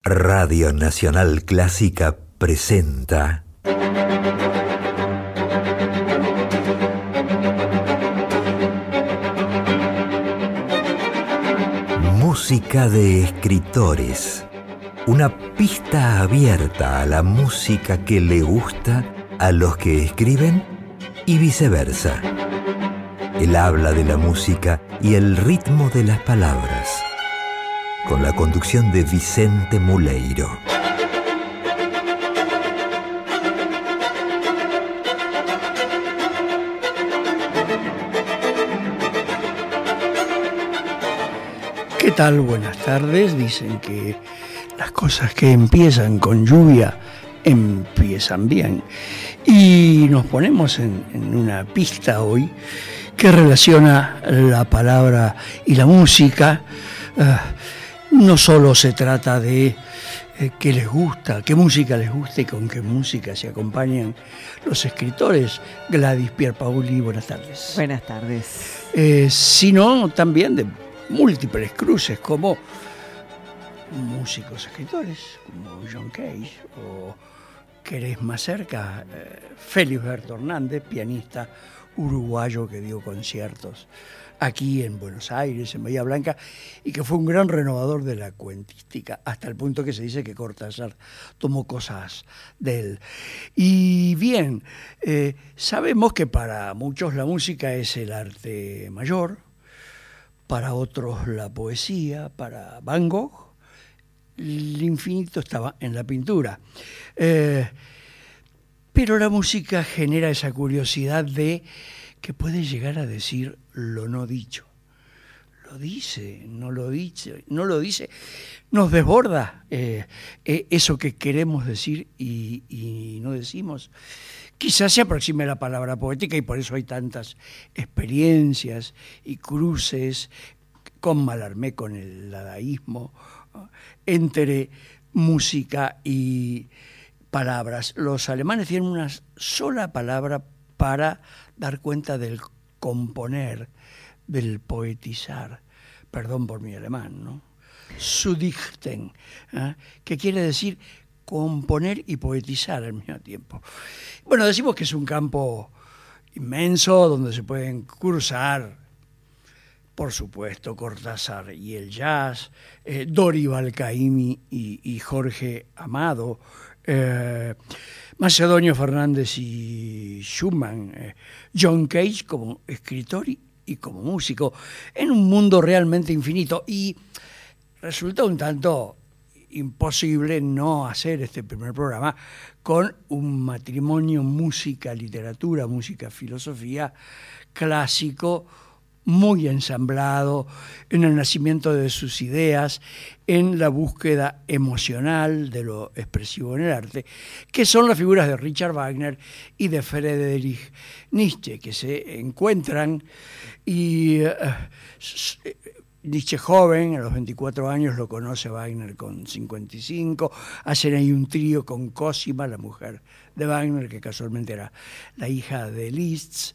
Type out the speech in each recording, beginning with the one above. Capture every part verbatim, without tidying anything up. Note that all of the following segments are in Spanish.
Radio Nacional Clásica presenta Música de escritores. Una pista abierta a la música que le gusta a los que escriben y viceversa. El habla de la música y el ritmo de las palabras. Con la conducción de Vicente Muleiro. ¿Qué tal? Buenas tardes. Dicen que las cosas que empiezan con lluvia empiezan bien. Y nos ponemos en, en una pista hoy que relaciona la palabra y la música. Uh, No solo se trata de eh, qué les gusta, qué música les gusta y con qué música se acompañan los escritores. Gladys Pierpaoli, buenas tardes. Buenas tardes. Eh, sino también de múltiples cruces como músicos escritores, como John Cage, o querés más cerca, eh, Felisberto Hernández, pianista uruguayo que dio conciertos aquí en Buenos Aires, en Bahía Blanca, y que fue un gran renovador de la cuentística, hasta el punto que se dice que Cortázar tomó cosas de él. Y bien, eh, sabemos que para muchos la música es el arte mayor, para otros la poesía, para Van Gogh el infinito estaba en la pintura. Eh, pero la música genera esa curiosidad de que puede llegar a decir lo no dicho. Lo dice, no lo dice, no lo dice. Nos desborda eh, eh, eso que queremos decir y, y no decimos. Quizás se aproxime a la palabra poética y por eso hay tantas experiencias y cruces con Mallarmé, con el dadaísmo, entre música y palabras. Los alemanes tienen una sola palabra para dar cuenta del componer, del poetizar. Perdón por mi alemán, ¿no? Zu dichten, ¿eh? Que quiere decir componer y poetizar al mismo tiempo. Bueno, decimos que es un campo inmenso donde se pueden cruzar, por supuesto, Cortázar y el jazz, eh, Dorival Caymmi y, y Jorge Amado, eh, Macedonio Fernández y Schumann, eh, John Cage como escritor y, y como músico, en un mundo realmente infinito. Y resulta un tanto imposible no hacer este primer programa con un matrimonio música-literatura, música-filosofía clásico, muy ensamblado en el nacimiento de sus ideas, en la búsqueda emocional de lo expresivo en el arte, que son las figuras de Richard Wagner y de Friedrich Nietzsche, que se encuentran y uh, Nietzsche joven, a los veinticuatro años, lo conoce Wagner con cincuenta y cinco, hacen ahí un trío con Cosima, la mujer de Wagner, que casualmente era la hija de Liszt,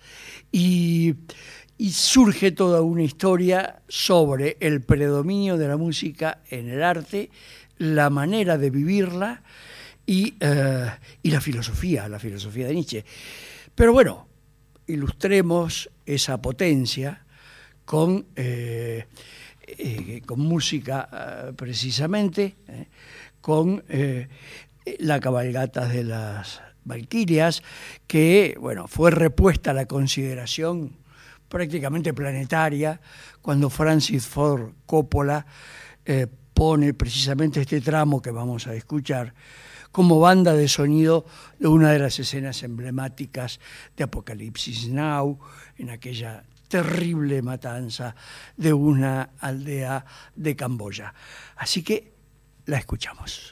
y Y surge toda una historia sobre el predominio de la música en el arte, la manera de vivirla y, uh, y la filosofía, la filosofía de Nietzsche. Pero bueno, ilustremos esa potencia con, eh, eh, con música uh, precisamente, eh, con eh, la cabalgata de las Valquirias, que bueno, fue repuesta a la consideración prácticamente planetaria, cuando Francis Ford Coppola eh, pone precisamente este tramo que vamos a escuchar como banda de sonido de una de las escenas emblemáticas de Apocalipsis Now, en aquella terrible matanza de una aldea de Camboya. Así que la escuchamos.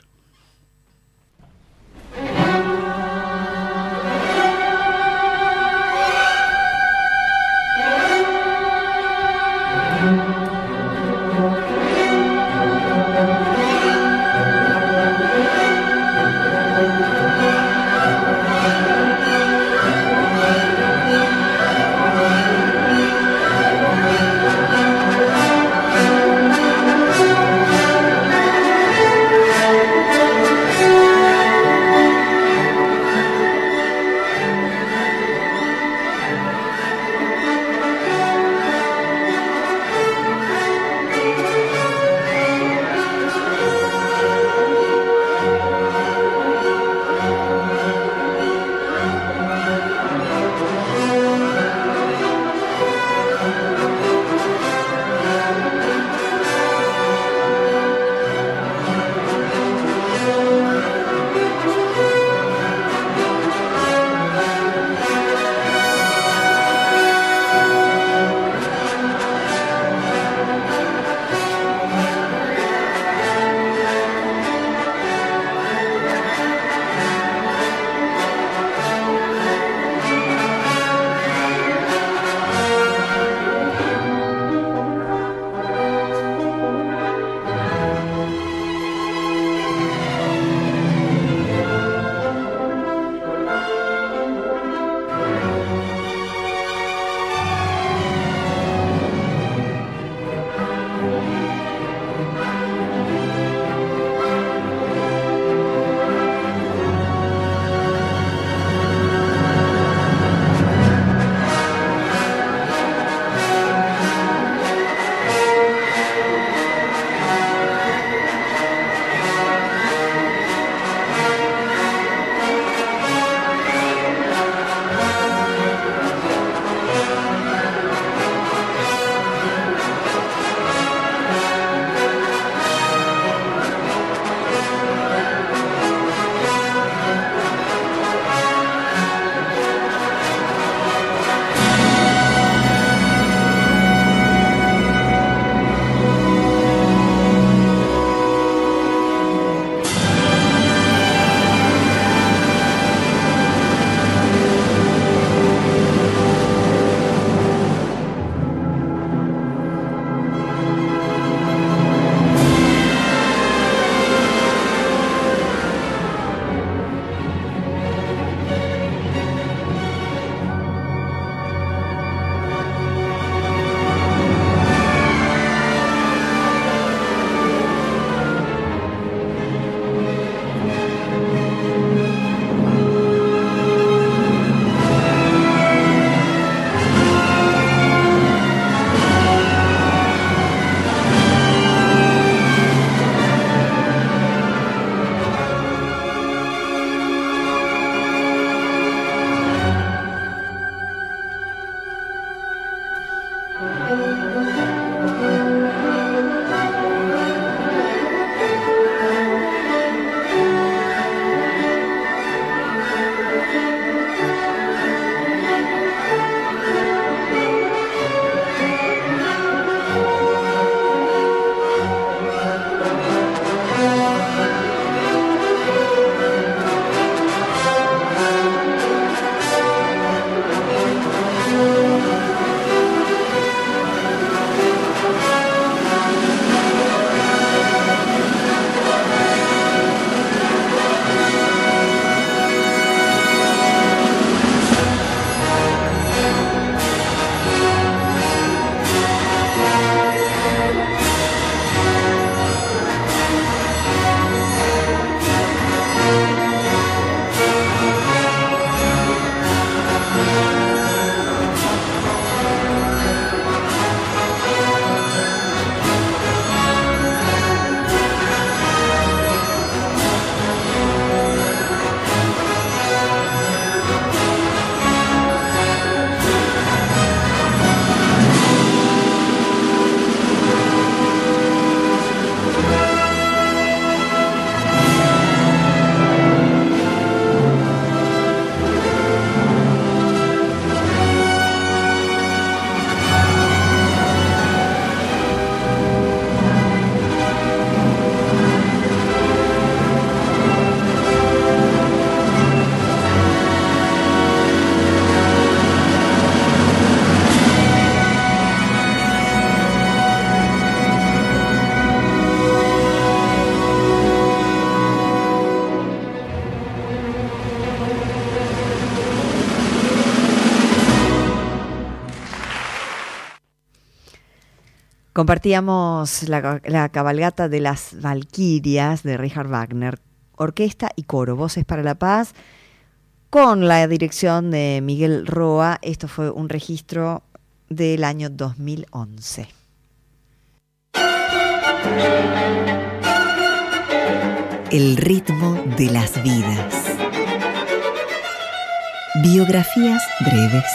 Compartíamos la, la cabalgata de las Valquirias de Richard Wagner, orquesta y coro, Voces para la Paz, con la dirección de Miguel Roa. Esto fue un registro del año dos mil once. El ritmo de las vidas. Biografías breves.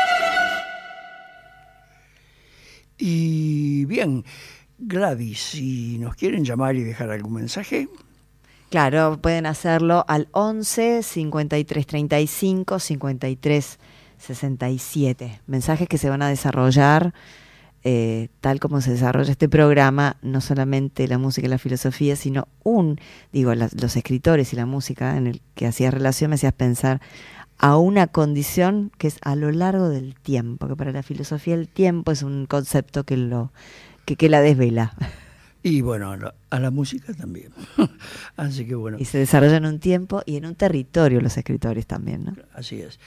Y bien, Gladys, si nos quieren llamar y dejar algún mensaje. Claro, pueden hacerlo al once, cincuenta y tres, treinta y cinco, cincuenta y tres, sesenta y siete. Mensajes que se van a desarrollar eh, tal como se desarrolla este programa, no solamente la música y la filosofía, sino un, digo, la, los escritores y la música en el que hacías relación me hacías pensar a una condición que es a lo largo del tiempo, que para la filosofía el tiempo es un concepto que lo que, que la desvela. Y bueno, a la, a la música también. Así que bueno. Y se desarrolla en un tiempo y en un territorio los escritores también, ¿no? Así es.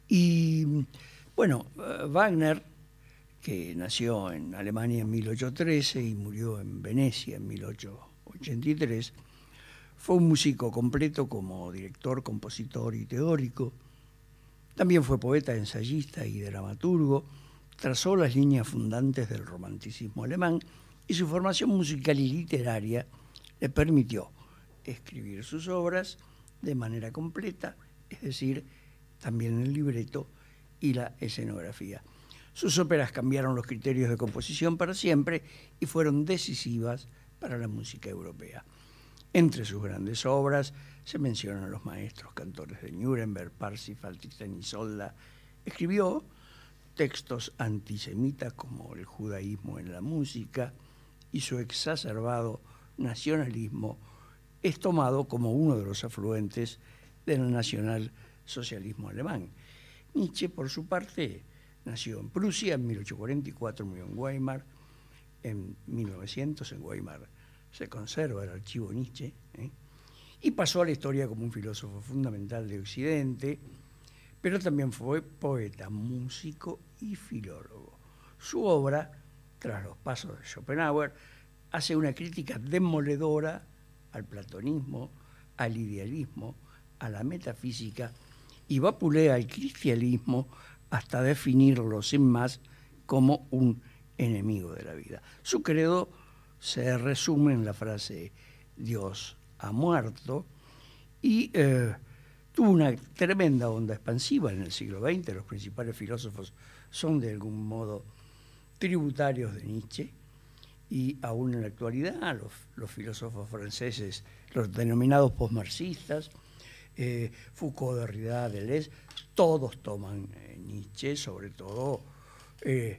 Y bueno, Wagner, que nació en Alemania en mil ochocientos trece y murió en Venecia en mil ochocientos ochenta y tres, fue un músico completo como director, compositor y teórico. También fue poeta, ensayista y dramaturgo. Trazó las líneas fundantes del romanticismo alemán y su formación musical y literaria le permitió escribir sus obras de manera completa, es decir, también el libreto y la escenografía. Sus óperas cambiaron los criterios de composición para siempre y fueron decisivas para la música europea. Entre sus grandes obras se mencionan los maestros cantores de Nuremberg, Parsifal, Tristan y Isolda. Escribió textos antisemitas como el judaísmo en la música, y su exacerbado nacionalismo es tomado como uno de los afluentes del nacionalsocialismo alemán. Nietzsche, por su parte, nació en Prusia en mil ochocientos cuarenta y cuatro, murió en Weimar en mil novecientos. En Weimar se conserva el archivo Nietzsche, ¿eh? Y pasó a la historia como un filósofo fundamental de Occidente, pero también fue poeta, músico y filólogo. Su obra, tras los pasos de Schopenhauer, hace una crítica demoledora al platonismo, al idealismo, a la metafísica, y vapulea al cristianismo hasta definirlo sin más como un enemigo de la vida. Su credo se resume en la frase Dios ha muerto, y eh, tuvo una tremenda onda expansiva en el siglo veinte. Los principales filósofos son de algún modo tributarios de Nietzsche, y aún en la actualidad los, los filósofos franceses, los denominados postmarxistas, eh, Foucault, Derrida, Deleuze, todos toman eh, Nietzsche, sobre todo eh,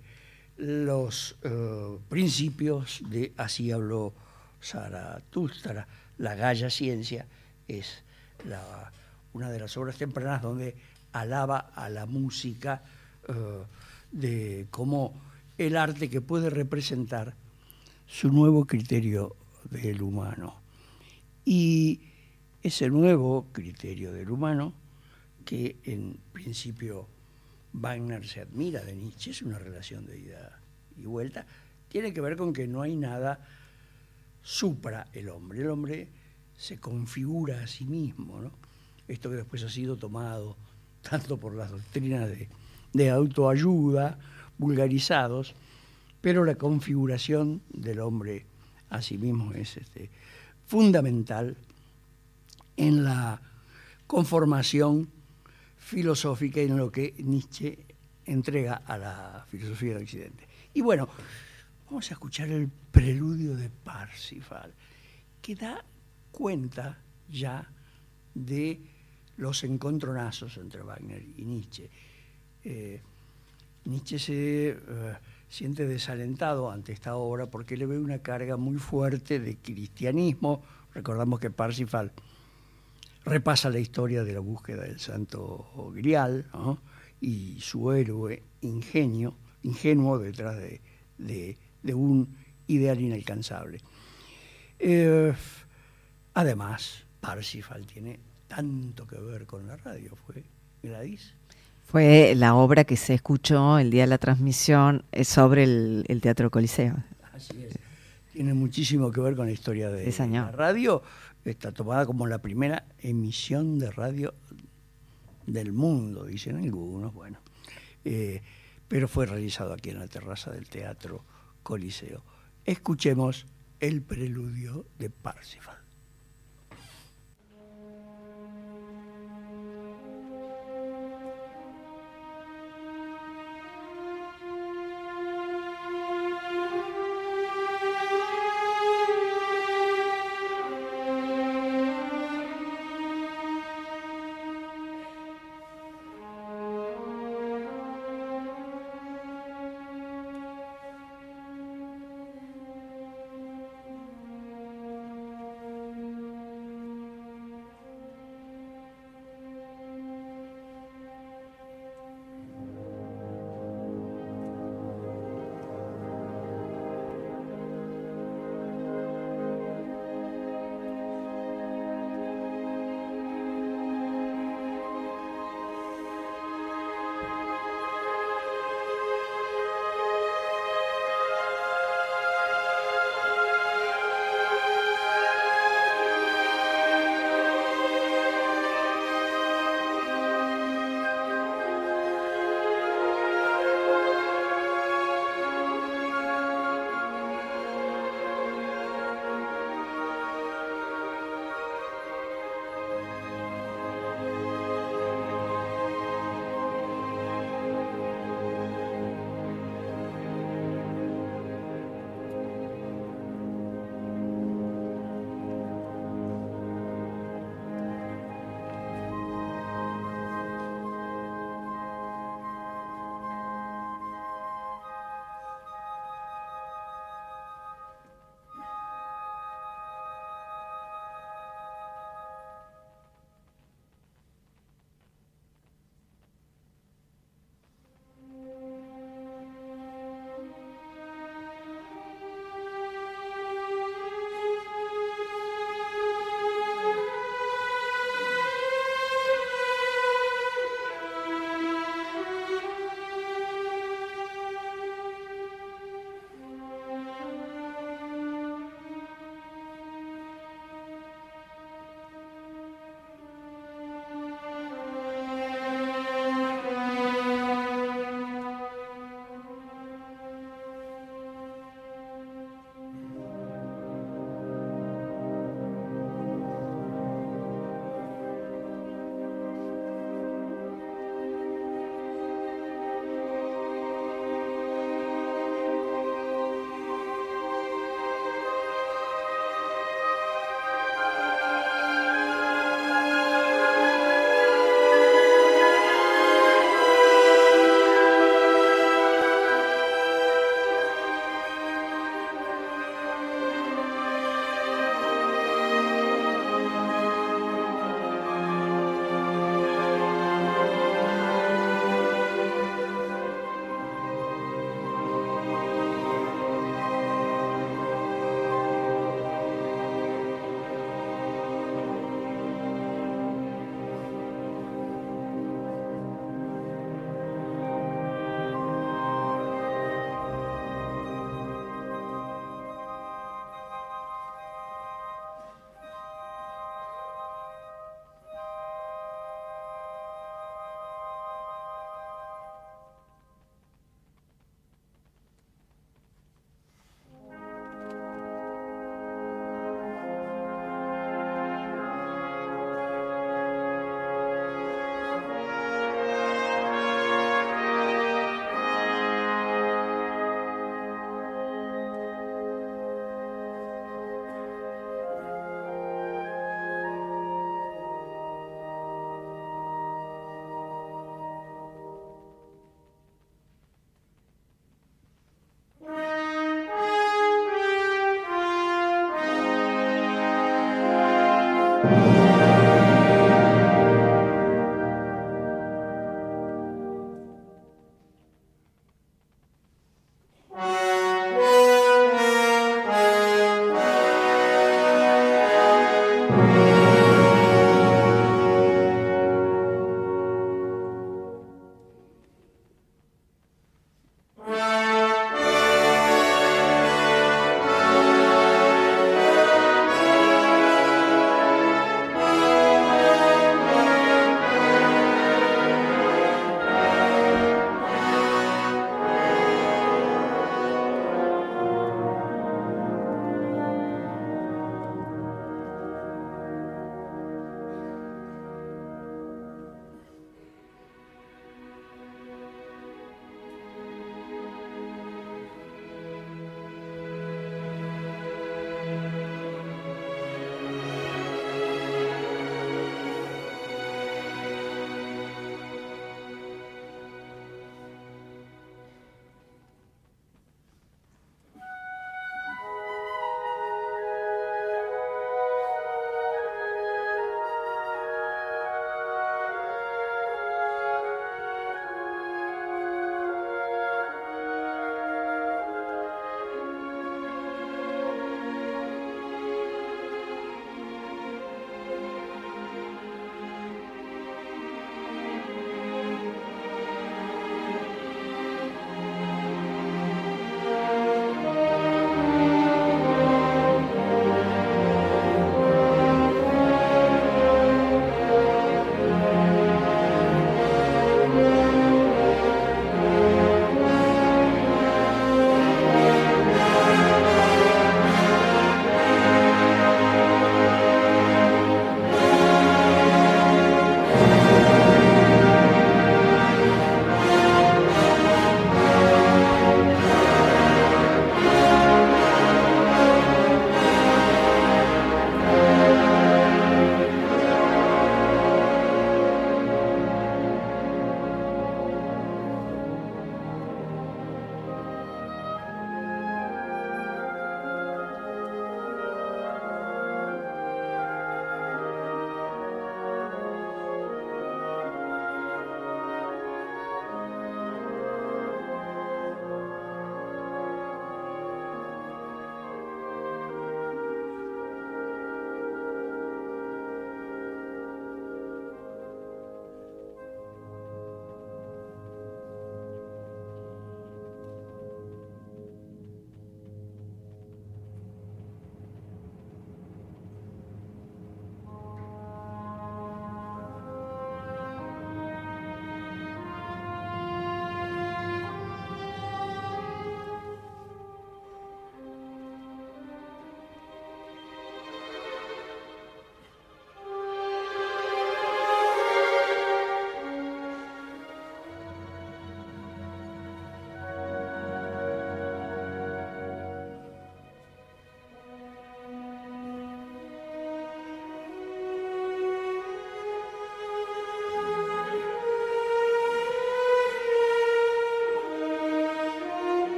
los eh, principios de Así habló Zaratustra. La Gaia Ciencia es la, una de las obras tempranas donde alaba a la música eh, de como el arte que puede representar su nuevo criterio del humano. Y ese nuevo criterio del humano, que en principio Wagner se admira de Nietzsche, es una relación de ida y vuelta, tiene que ver con que no hay nada supra el hombre. El hombre se configura a sí mismo, ¿no? Esto que después ha sido tomado tanto por las doctrinas de, de autoayuda, vulgarizados, pero la configuración del hombre a sí mismo es este, fundamental en la conformación filosófica y en lo que Nietzsche entrega a la filosofía del Occidente. Y bueno, vamos a escuchar el preludio de Parsifal, que da cuenta ya de los encontronazos entre Wagner y Nietzsche. Eh, Nietzsche se eh, siente desalentado ante esta obra porque le ve una carga muy fuerte de cristianismo. Recordamos que Parsifal repasa la historia de la búsqueda del Santo Grial, ¿no? Y su héroe ingenio, ingenuo detrás de, de, de un ideal inalcanzable. Eh, además, Parsifal tiene tanto que ver con la radio, ¿fue, Gladys? Fue la obra que se escuchó el día de la transmisión sobre el, el Teatro Coliseo. Así es. Tiene muchísimo que ver con la historia de Sí, señor. la radio. Está tomada como la primera emisión de radio del mundo, dicen algunos, bueno. Eh, pero fue realizado aquí en la terraza del Teatro Coliseo. Escuchemos el preludio de Parsifal.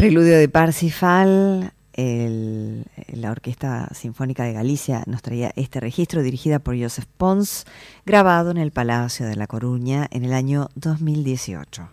Preludio de Parsifal. El, la Orquesta Sinfónica de Galicia nos traía este registro, dirigida por Joseph Pons, grabado en el Palacio de La Coruña en el año dos mil dieciocho.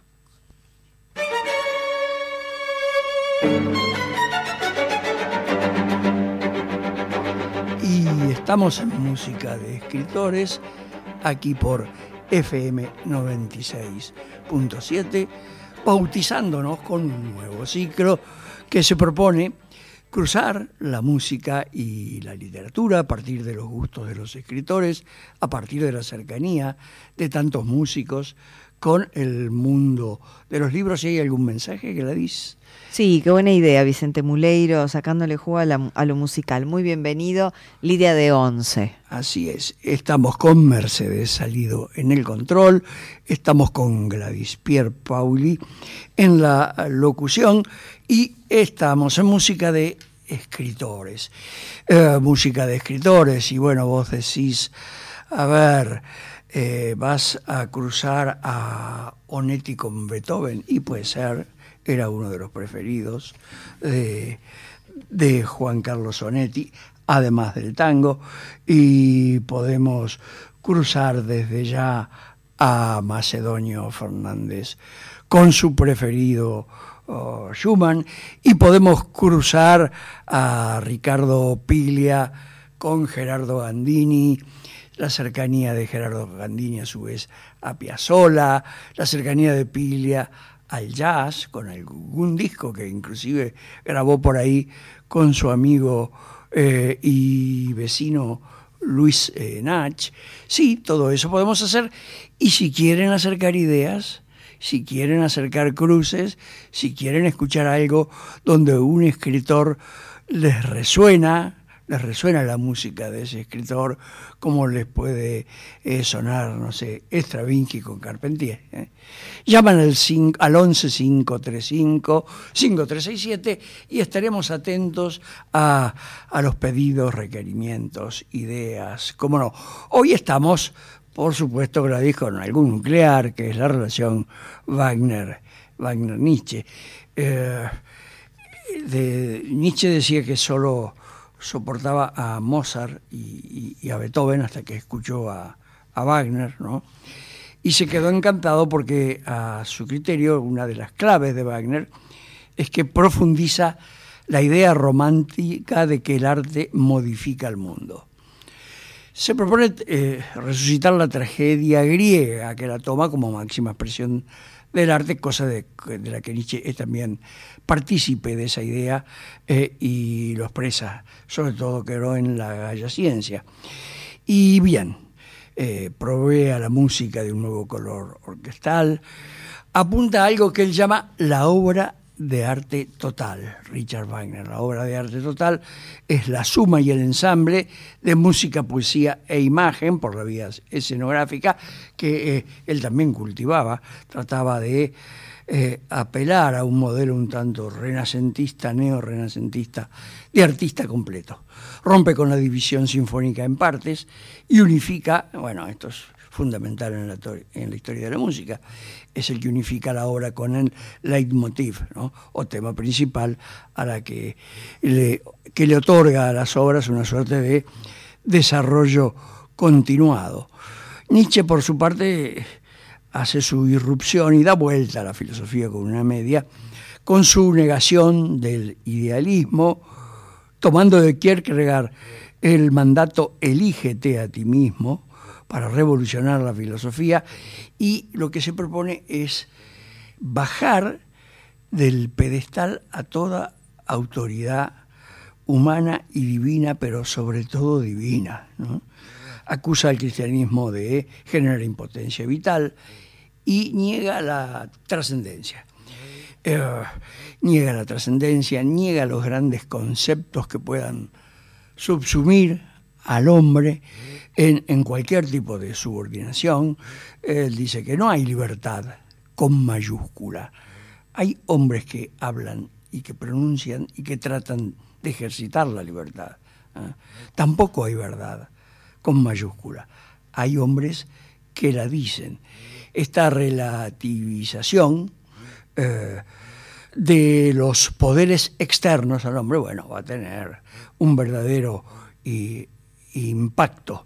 Y estamos en Música de Escritores, aquí por F M noventa y seis punto siete, bautizándonos con un nuevo ciclo que se propone cruzar la música y la literatura a partir de los gustos de los escritores, a partir de la cercanía de tantos músicos con el mundo de los libros. ¿Y hay algún mensaje, Gladys? Sí, qué buena idea, Vicente Muleiro, sacándole jugo a, la, a lo musical. Muy bienvenido, Lidia de Once. Así es, estamos con Mercedes Salido en el control, estamos con Gladys Pierpaoli en la locución y estamos en Música de Escritores. Eh, música de escritores, y bueno, vos decís, a ver, eh, vas a cruzar a Onetti con Beethoven, y puede ser, era uno de los preferidos de, de Juan Carlos Onetti, además del tango, y podemos cruzar desde ya a Macedonio Fernández con su preferido uh, Schumann, y podemos cruzar a Ricardo Piglia con Gerardo Gandini, la cercanía de Gerardo Gandini a su vez a Piazzolla, la cercanía de Piglia al jazz, con algún disco que inclusive grabó por ahí con su amigo eh, y vecino Luis eh, Nach. Sí, todo eso podemos hacer, y si quieren acercar ideas, si quieren acercar cruces, si quieren escuchar algo donde un escritor les resuena, les resuena la música de ese escritor, como les puede eh, sonar, no sé, Stravinsky con Carpentier. ¿eh? Llaman al, cinco, al once cinco tres cinco cinco tres seis siete y estaremos atentos a, a los pedidos, requerimientos, ideas. Cómo no. Hoy estamos, por supuesto, Gladys, con algún nuclear, que es la relación Wagner, Wagner-Nietzsche. Eh, de, Nietzsche decía que solo soportaba a Mozart y, y, y a Beethoven hasta que escuchó a, a Wagner, ¿no? Y se quedó encantado porque, a su criterio, una de las claves de Wagner es que profundiza la idea romántica de que el arte modifica el mundo. Se propone eh, resucitar la tragedia griega, que la toma como máxima expresión del arte, cosa de, de la que Nietzsche es también partícipe de esa idea eh, y lo expresa, sobre todo creo en la Gaia Ciencia. Y bien, eh, provee a la música de un nuevo color orquestal, apunta a algo que él llama la obra de arte total. Richard Wagner, la obra de arte total es la suma y el ensamble de música, poesía e imagen por la vía escenográfica que eh, él también cultivaba. Trataba de eh, apelar a un modelo un tanto renacentista, neo-renacentista, de artista completo. Rompe con la división sinfónica en partes y unifica, bueno, esto es fundamental en la, en la historia de la música, es el que unifica la obra con el leitmotiv, ¿no? O tema principal, a la que le, que le otorga a las obras una suerte de desarrollo continuado. Nietzsche, por su parte, hace su irrupción y da vuelta a la filosofía con una media, con su negación del idealismo, tomando de Kierkegaard el mandato elígete a ti mismo, para revolucionar la filosofía, y lo que se propone es bajar del pedestal a toda autoridad humana y divina, pero sobre todo divina, ¿no? Acusa al cristianismo de generar impotencia vital y niega la trascendencia. Eh, niega la trascendencia, niega los grandes conceptos que puedan subsumir al hombre en, en cualquier tipo de subordinación. Él dice que no hay libertad con mayúscula. Hay hombres que hablan y que pronuncian y que tratan de ejercitar la libertad. ¿eh? Tampoco hay verdad con mayúscula. Hay hombres que la dicen. Esta relativización eh, de los poderes externos al hombre, bueno, va a tener un verdadero y, impacto.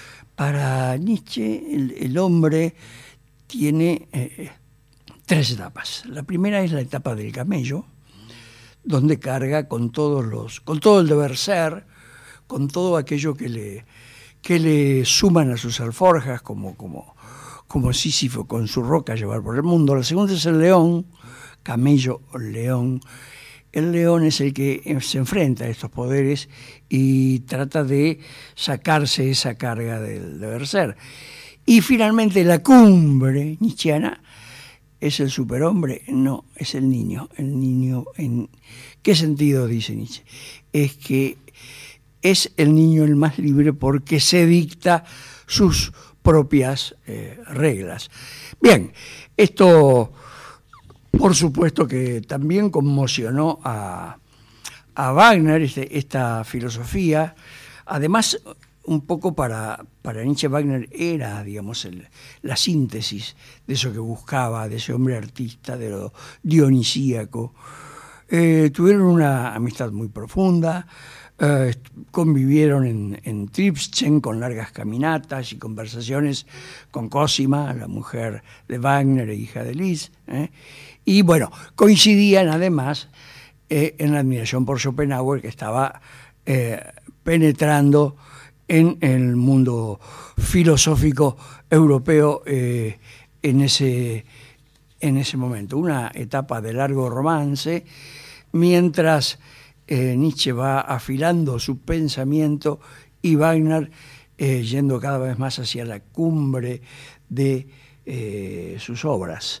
Para Nietzsche, el, el hombre tiene eh, tres etapas. La primera es la etapa del camello, donde carga con todos los, con todo el deber ser, con todo aquello que le, que le suman a sus alforjas, como, como, como Sísifo con su roca a llevar por el mundo. La segunda es el león, camello o león. El león es el que se enfrenta a estos poderes y trata de sacarse esa carga del deber ser. Y finalmente la cumbre nietzscheana es el superhombre, no, es el niño. El niño, ¿en qué sentido dice Nietzsche? Es que es el niño el más libre porque se dicta sus propias eh, reglas. Bien, esto por supuesto que también conmocionó a, a Wagner, este, esta filosofía. Además, un poco para, para Nietzsche, Wagner era, digamos, el, la síntesis de eso que buscaba, de ese hombre artista, de lo dionisíaco. Eh, tuvieron una amistad muy profunda, eh, convivieron en, en Tribschen con largas caminatas y conversaciones con Cosima, la mujer de Wagner e hija de Liszt, ¿eh? Y bueno, coincidían además eh, en la admiración por Schopenhauer, que estaba eh, penetrando en el mundo filosófico europeo eh, en, ese, en ese momento. Una etapa de largo romance, mientras eh, Nietzsche va afilando su pensamiento y Wagner eh, yendo cada vez más hacia la cumbre de eh, sus obras.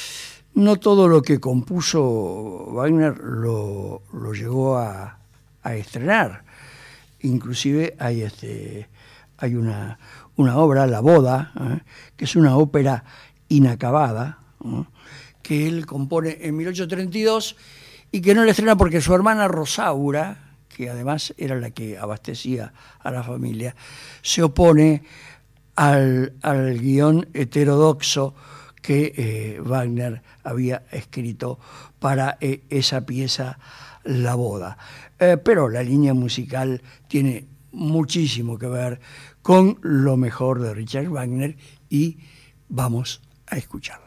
No todo lo que compuso Wagner lo, lo llegó a, a estrenar. Inclusive hay, este, hay una, una obra, La Boda, ¿eh? que es una ópera inacabada, ¿eh? que él compone en mil ochocientos treinta y dos y que no la estrena porque su hermana Rosaura, que además era la que abastecía a la familia, se opone al, al guión heterodoxo que eh, Wagner había escrito para eh, esa pieza La Boda. Eh, pero la línea musical tiene muchísimo que ver con lo mejor de Richard Wagner y vamos a escucharla.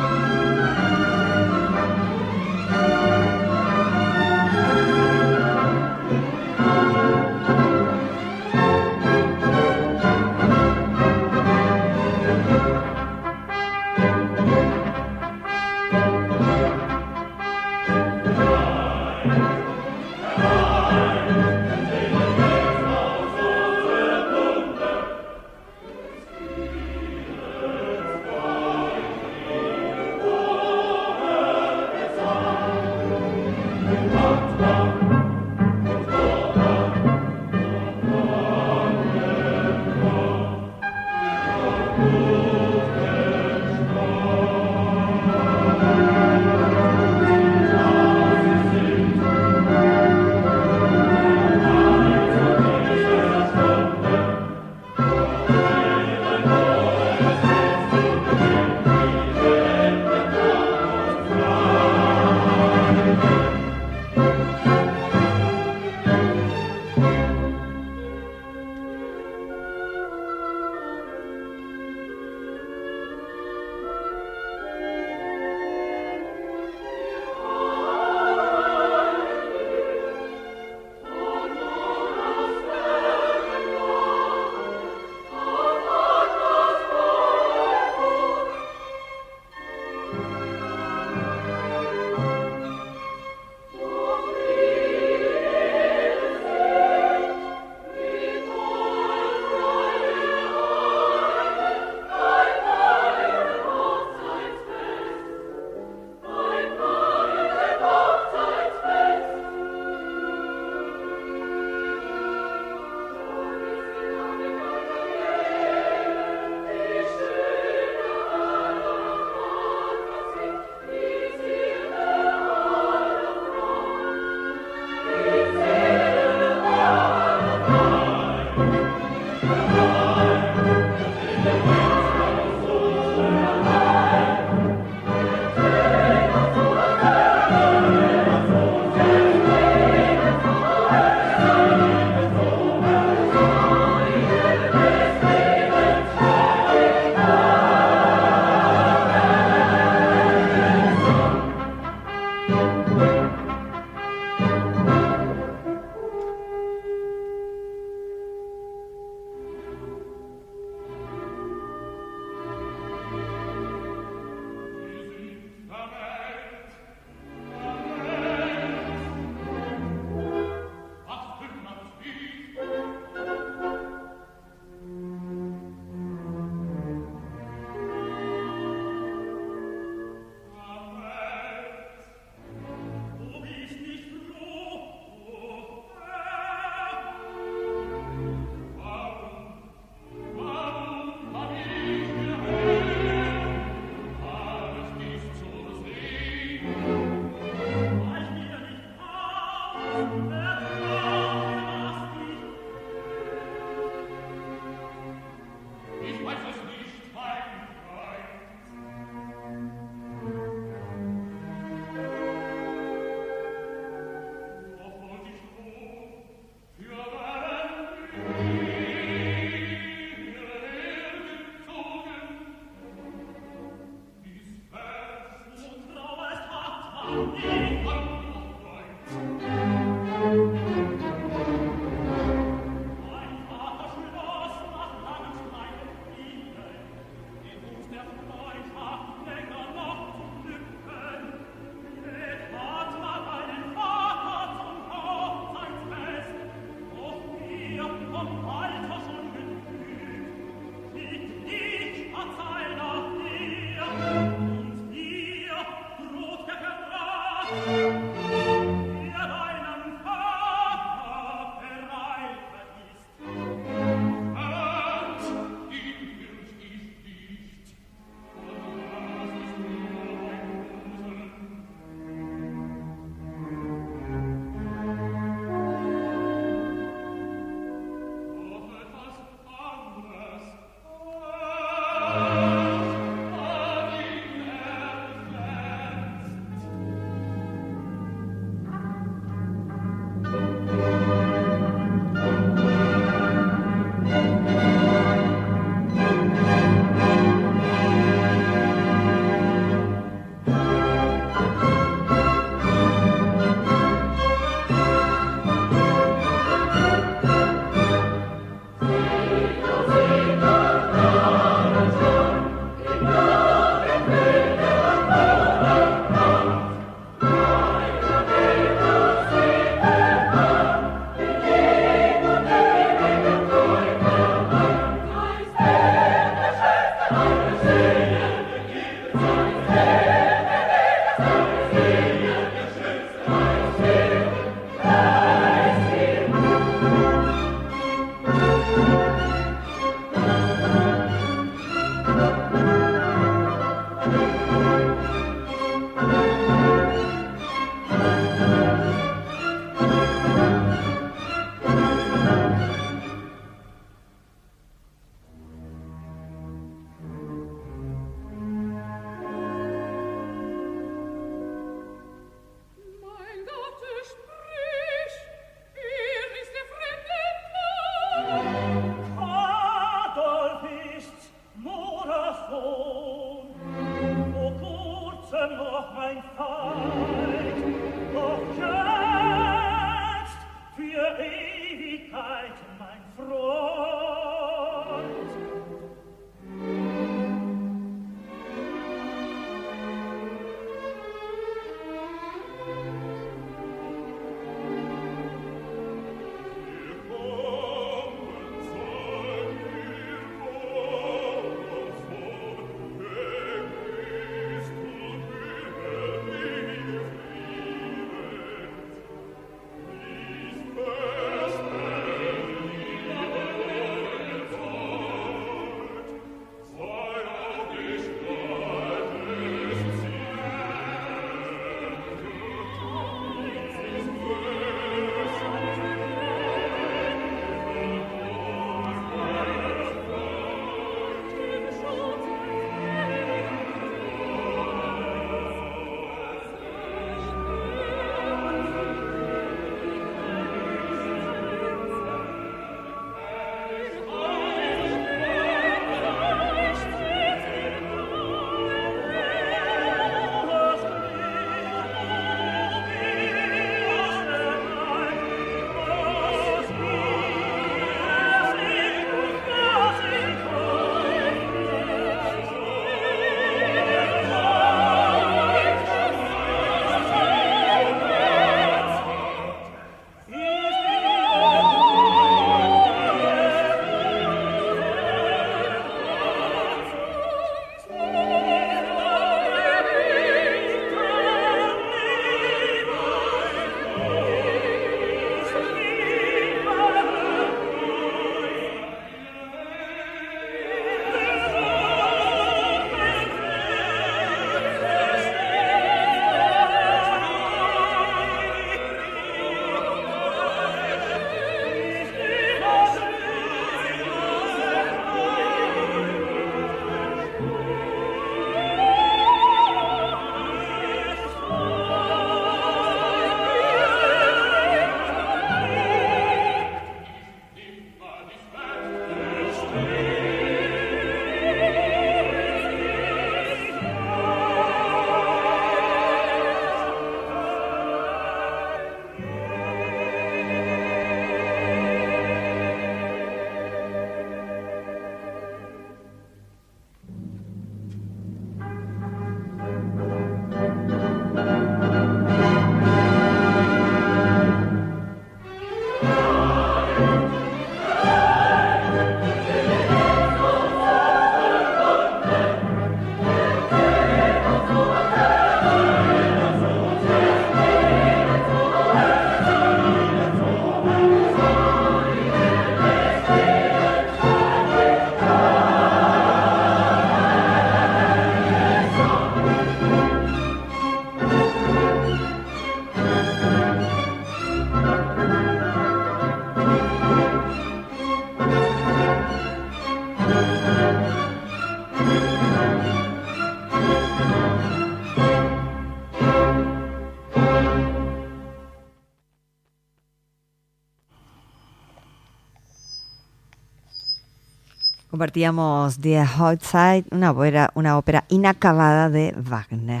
Compartíamos The Outside, una ópera, una ópera inacabada de Wagner.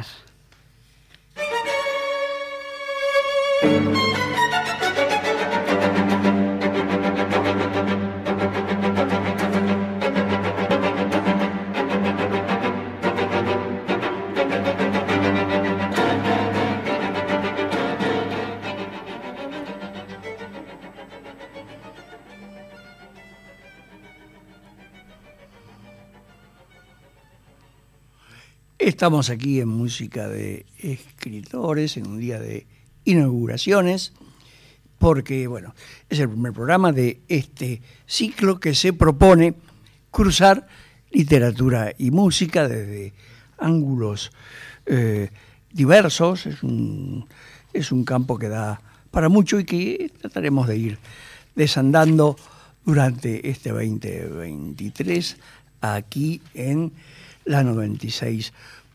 Estamos aquí en Música de Escritores, en un día de inauguraciones, porque, bueno, es el primer programa de este ciclo que se propone cruzar literatura y música desde ángulos eh, diversos. Es un, es un campo que da para mucho y que trataremos de ir desandando durante este veinte veintitrés aquí en la noventa y seis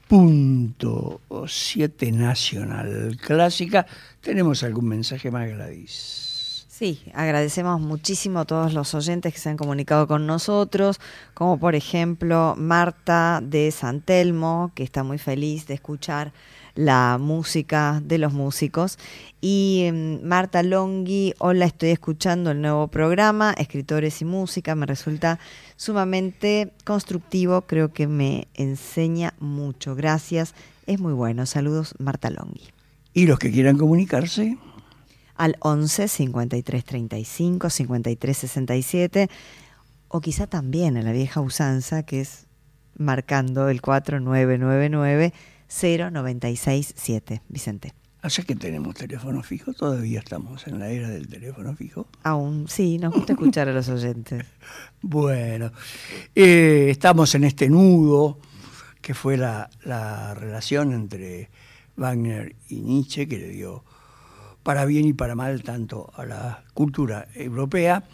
punto siete Nacional Clásica. ¿Tenemos algún mensaje más, Gladys? Sí, agradecemos muchísimo a todos los oyentes que se han comunicado con nosotros, como por ejemplo Marta de San Telmo, que está muy feliz de escuchar la música de los músicos, y um, Marta Longhi: hola, estoy escuchando el nuevo programa Escritores y Música, me resulta sumamente constructivo, creo que me enseña mucho, gracias, es muy bueno. Saludos, Marta Longhi. Y los que quieran comunicarse al once, cincuenta y tres treinta y cinco, cincuenta y tres sesenta y siete, o quizá también a la vieja usanza, que es marcando el cuatro nueve nueve nueve cero nueve seis siete. Vicente. O sea que tenemos teléfono fijo, todavía estamos en la era del teléfono fijo. Aún, sí, nos gusta escuchar a los oyentes. Bueno, eh, estamos en este nudo que fue la, la relación entre Wagner y Nietzsche, que le dio para bien y para mal tanto a la cultura europea.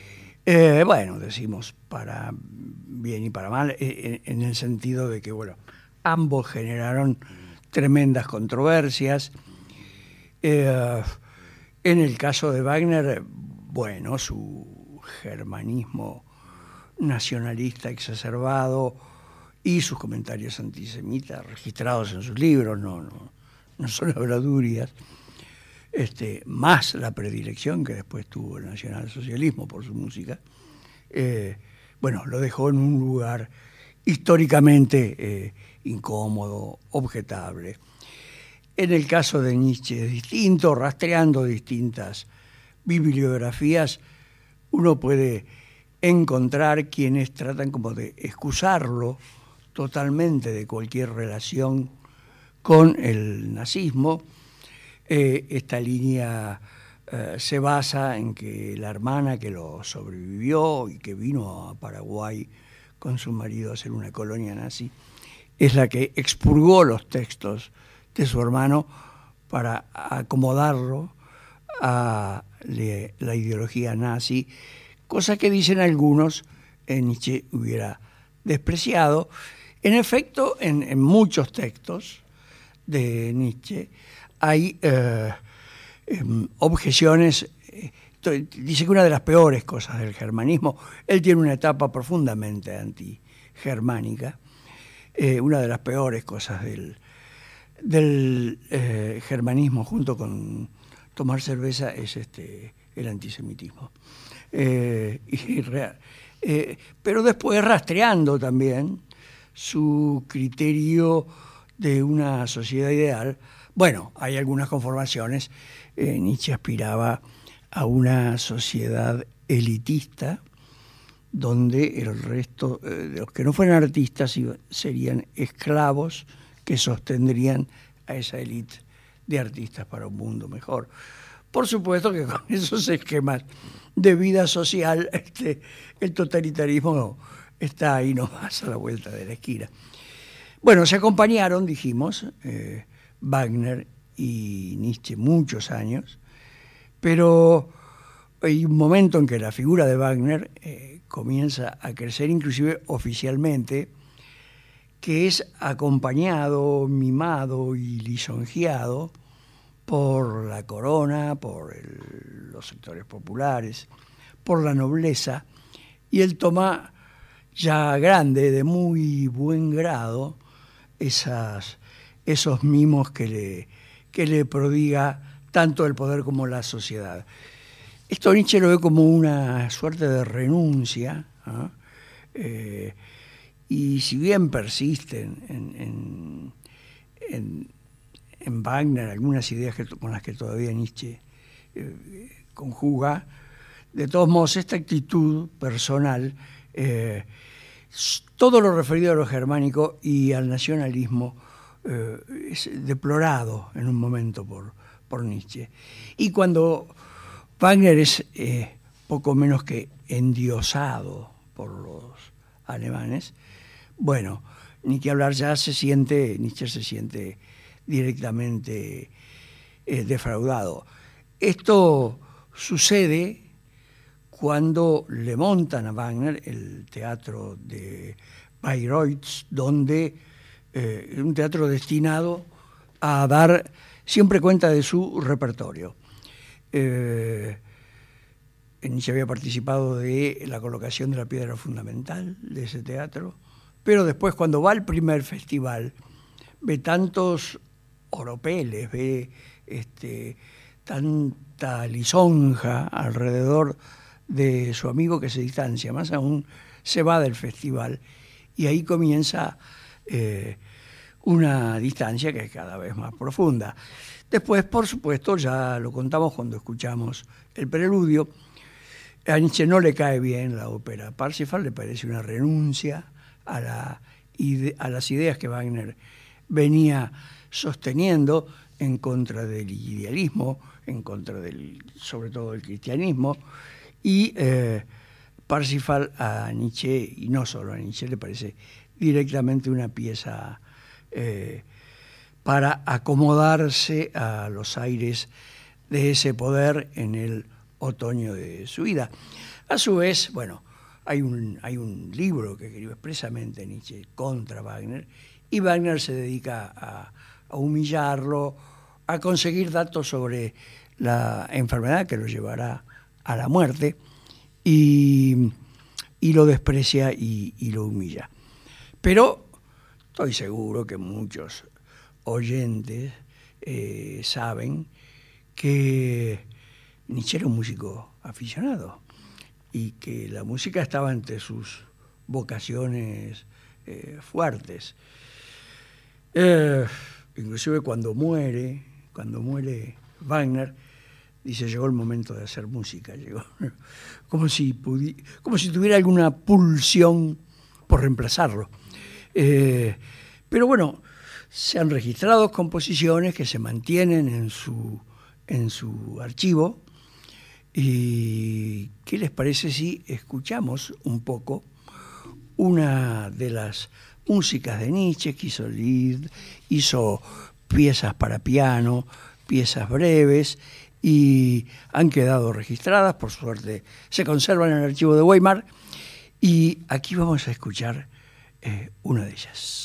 Eh, bueno, decimos para bien y para mal, eh, en el sentido de que, bueno, ambos generaron tremendas controversias. Eh, en el caso de Wagner, bueno, su germanismo nacionalista exacerbado y sus comentarios antisemitas registrados en sus libros, no, no, no son habladurías, este, más la predilección que después tuvo el nacionalsocialismo por su música, eh, bueno, lo dejó en un lugar históricamente eh, incómodo, objetable. En el caso de Nietzsche es distinto, rastreando distintas bibliografías, uno puede encontrar quienes tratan como de excusarlo totalmente de cualquier relación con el nazismo. Eh, esta línea eh, se basa en que la hermana que lo sobrevivió y que vino a Paraguay con su marido a hacer una colonia nazi, es la que expurgó los textos de su hermano para acomodarlo a le, la ideología nazi, cosa que dicen algunos eh, Nietzsche hubiera despreciado. En efecto, en, en muchos textos de Nietzsche hay eh, eh, objeciones. Eh, dice que una de las peores cosas del germanismo, él tiene una etapa profundamente antigermánica, eh, una de las peores cosas del, del eh, germanismo, junto con tomar cerveza, es este, el antisemitismo. Eh, y real, eh, pero después, rastreando también su criterio de una sociedad ideal, bueno, hay algunas conformaciones. eh, Nietzsche aspiraba a una sociedad elitista donde el resto eh, de los que no fueran artistas serían esclavos que sostendrían a esa élite de artistas para un mundo mejor. Por supuesto que con esos esquemas de vida social, este, el totalitarismo está ahí nomás a la vuelta de la esquina. Bueno, se acompañaron, dijimos, eh, Wagner y Nietzsche muchos años, pero hay un momento en que la figura de Wagner eh, comienza a crecer, inclusive oficialmente, que es acompañado, mimado y lisonjeado por la corona, por el, los sectores populares, por la nobleza, y él toma ya grande, de muy buen grado, esas, esos mimos que le, que le prodiga tanto el poder como la sociedad. Esto Nietzsche lo ve como una suerte de renuncia, ¿no? eh, y si bien persisten en, en, en, en Wagner algunas ideas que, con las que todavía Nietzsche eh, conjuga, de todos modos esta actitud personal, eh, todo lo referido a lo germánico y al nacionalismo eh, es deplorado en un momento por, por Nietzsche. Y cuando Wagner es eh, poco menos que endiosado por los alemanes, bueno, ni que hablar, ya se siente, Nietzsche se siente directamente eh, defraudado. Esto sucede cuando le montan a Wagner el teatro de Bayreuth, donde eh, un teatro destinado a dar siempre cuenta de su repertorio. Eh, Nietzsche había participado de la colocación de la piedra fundamental de ese teatro, pero después, cuando va al primer festival, ve tantos oropeles, ve este, tanta lisonja alrededor de su amigo que se distancia, más aún se va del festival y ahí comienza eh, una distancia que es cada vez más profunda. Después, por supuesto, ya lo contamos cuando escuchamos el preludio, a Nietzsche no le cae bien la ópera Parsifal, le parece una renuncia a, la ide- a las ideas que Wagner venía sosteniendo en contra del idealismo, en contra del, sobre todo del cristianismo, y eh, Parsifal a Nietzsche, y no solo a Nietzsche, le parece directamente una pieza eh, para acomodarse a los aires de ese poder en el otoño de su vida. A su vez, bueno, hay un, hay un libro que escribió expresamente Nietzsche contra Wagner, y Wagner se dedica a, a humillarlo, a conseguir datos sobre la enfermedad que lo llevará a la muerte, y, y lo desprecia y, y lo humilla. Pero estoy seguro que muchos oyentes eh, saben que Nietzsche era un músico aficionado y que la música estaba entre sus vocaciones eh, fuertes. Eh, inclusive cuando muere, cuando muere Wagner, dice, llegó el momento de hacer música, llegó como si pudi- como si tuviera alguna pulsión por reemplazarlo. Eh, pero bueno, se han registrado composiciones que se mantienen en su, en su archivo. ¿Y qué les parece si escuchamos un poco una de las músicas de Nietzsche que hizo Lied, hizo piezas para piano, piezas breves, y han quedado registradas, por suerte se conservan en el archivo de Weimar, y aquí vamos a escuchar eh, una de ellas.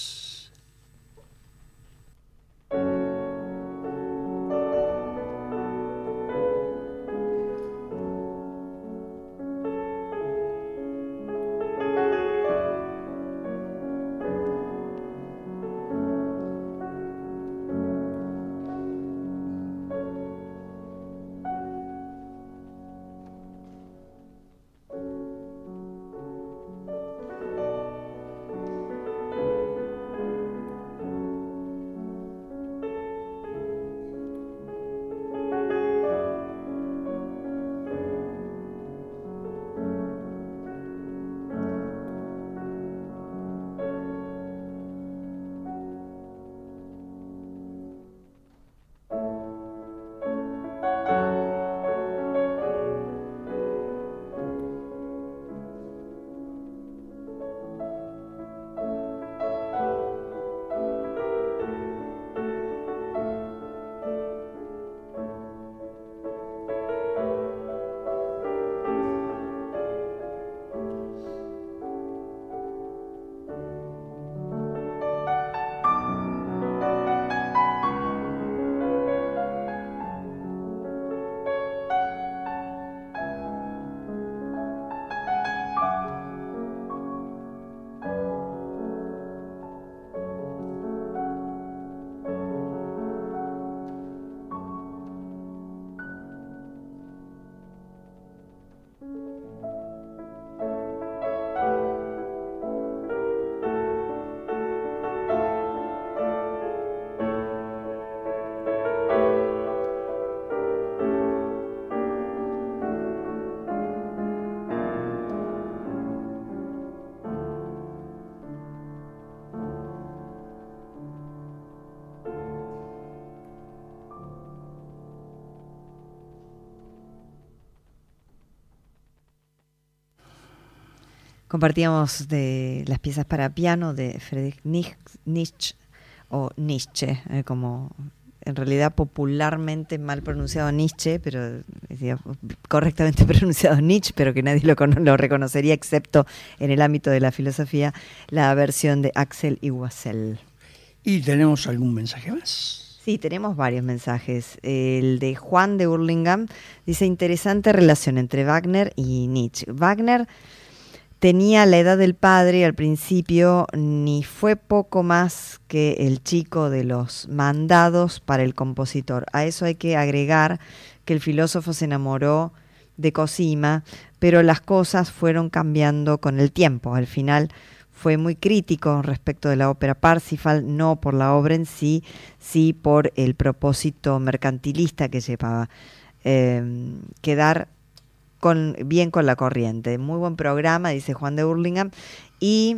Compartíamos de las piezas para piano de Friedrich Nietzsche, o Nietzsche, eh, como en realidad popularmente mal pronunciado Nietzsche, pero digamos, correctamente pronunciado Nietzsche, pero que nadie lo, lo reconocería excepto en el ámbito de la filosofía, la versión de Axel Iguazell. ¿Y tenemos algún mensaje más? Sí, tenemos varios mensajes. El de Juan de Hurlingham dice: interesante relación entre Wagner y Nietzsche. Wagner tenía la edad del padre al principio, ni fue poco más que el chico de los mandados para el compositor. A eso hay que agregar que el filósofo se enamoró de Cosima, pero las cosas fueron cambiando con el tiempo. Al final fue muy crítico respecto de la ópera Parsifal, no por la obra en sí, sí por el propósito mercantilista que llevaba. Eh, quedar Con, bien con la corriente. Muy buen programa, dice Juan de Hurlingham. Y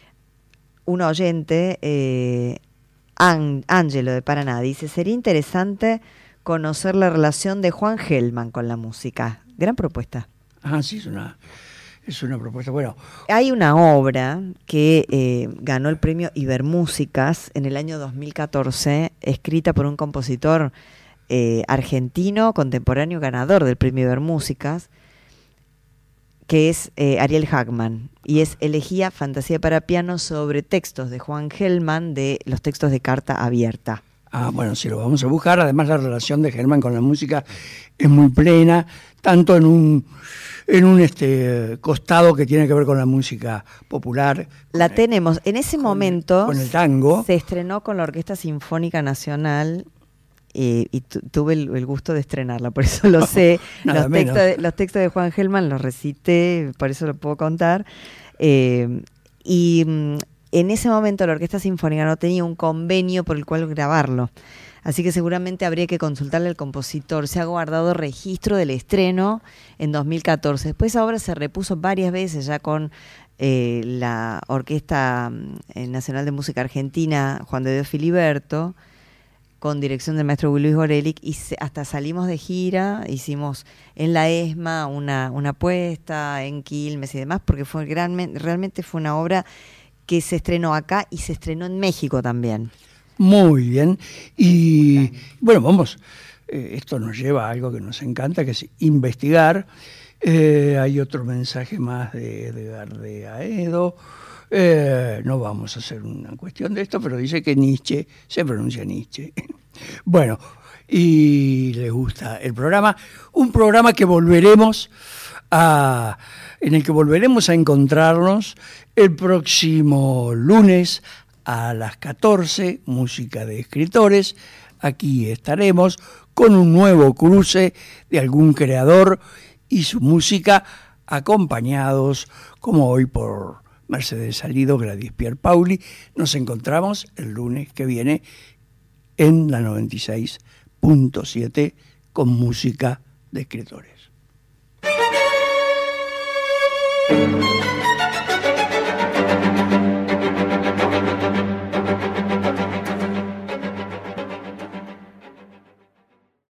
un oyente, eh, Ángelo de Paraná, dice: sería interesante conocer la relación de Juan Gelman con la música. Gran propuesta. Ah, sí, es una, es una propuesta. Bueno, hay una obra que eh, ganó el premio Ibermúsicas en el año dos mil catorce, escrita por un compositor eh, argentino, contemporáneo, ganador del premio Ibermúsicas, que es eh, Ariel Hagman, y es Elegía, fantasía para piano sobre textos de Juan Gelman, de los textos de Carta Abierta. Ah, bueno, sí, lo vamos a buscar. Además, la relación de Gelman con la música es muy plena, tanto en un en un este costado que tiene que ver con la música popular. La tenemos. En ese con, momento con el tango. Se estrenó con la Orquesta Sinfónica Nacional. Eh, y tu, tuve el, el gusto de estrenarla, por eso lo sé. Nada los, menos. textos de, los textos de Juan Gelman los recité, por eso lo puedo contar. Eh, y mm, en ese momento la Orquesta Sinfónica no tenía un convenio por el cual grabarlo. Así que seguramente habría que consultarle al compositor. Se ha guardado registro del estreno en dos mil catorce. Después esa obra se repuso varias veces ya con eh, la Orquesta Nacional de Música Argentina, Juan de Dios Filiberto, con dirección del maestro Luis Gorelick, y se, hasta salimos de gira, hicimos en la ESMA una, una puesta, en Quilmes y demás, porque fue gran, realmente fue una obra que se estrenó acá y se estrenó en México también. Muy bien. Y bueno, vamos, eh, esto nos lleva a algo que nos encanta, que es investigar. Eh, hay otro mensaje más de Edgar de Aedo. Eh, no vamos a hacer una cuestión de esto, pero dice que Nietzsche se pronuncia Nietzsche. Bueno, y les gusta el programa, un programa que volveremos a, en el que volveremos a encontrarnos el próximo lunes a las catorce, música de escritores. Aquí estaremos con un nuevo cruce de algún creador y su música, acompañados como hoy por Mercedes Salido, Gladys Pierpaoli. Nos encontramos el lunes que viene en la noventa y seis punto siete con música de escritores.